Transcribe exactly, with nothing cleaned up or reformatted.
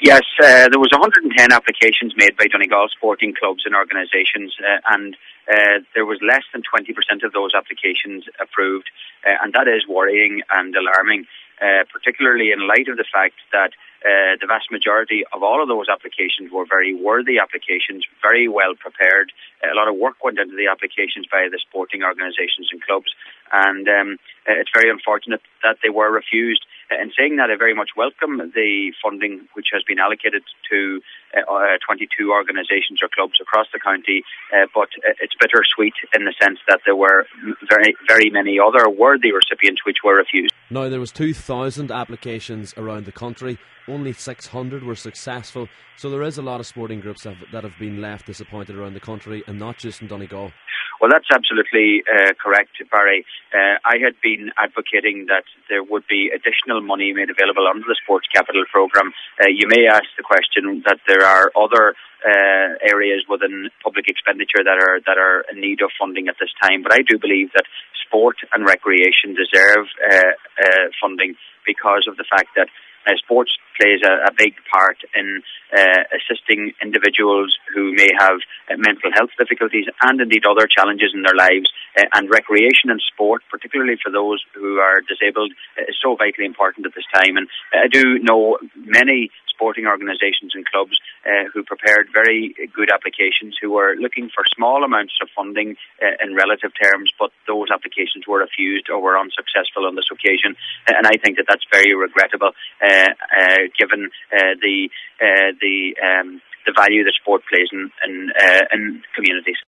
Yes, uh, there was one hundred ten applications made by Donegal sporting clubs and organisations, uh, and uh, there was less than twenty percent of those applications approved, uh, and that is worrying and alarming, uh, particularly in light of the fact that uh, the vast majority of all of those applications were very worthy applications, very well prepared. A lot of work went into the applications by the sporting organisations and clubs, and um, it's very unfortunate that they were refused. In saying that, I very much welcome the funding which has been allocated to uh, twenty-two organisations or clubs across the county, uh, but it's bittersweet in the sense that there were very, very many other worthy recipients which were refused. Now, there was two thousand applications around the country. Only six hundred were successful. So there is a lot of sporting groups that have, that have been left disappointed around the country, and not just in Donegal. Well, that's absolutely uh, correct, Barry. Uh, I had been advocating that there would be additional money made available under the Sports Capital Programme. Uh, you may ask the question that there are other uh, areas within public expenditure that are that are in need of funding at this time, but I do believe that sport and recreation deserve uh, uh, funding because of the fact that Uh, sports plays a, a big part in uh, assisting individuals who may have uh, mental health difficulties and indeed other challenges in their lives. Uh, and recreation and sport, particularly for those who are disabled, uh, is so vitally important at this time. And uh, I do know many sporting organisations and clubs uh, who prepared very good applications, who were looking for small amounts of funding uh, in relative terms, but those applications were refused or were unsuccessful on this occasion. Uh, and I think that that's very regrettable, uh, uh, given uh, the uh, the um, the value that sport plays in in, uh, in communities.